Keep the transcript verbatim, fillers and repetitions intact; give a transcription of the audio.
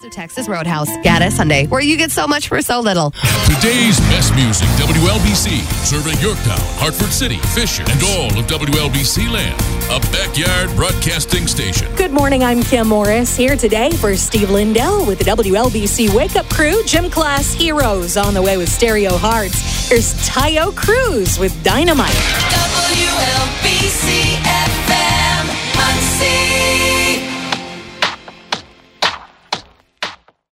So Texas Roadhouse, Gaddis Sunday, where you get so much for so little. Today's best music, W L B C, serving Yorktown, Hartford City, Fisher, and all of W L B C land. A backyard broadcasting station. Good morning, I'm Kim Morris, here today for Steve Lindell with the W L B C Wake Up Crew. Gym Class Heroes on the way with Stereo Hearts. Here's Tayo Cruz with Dynamite.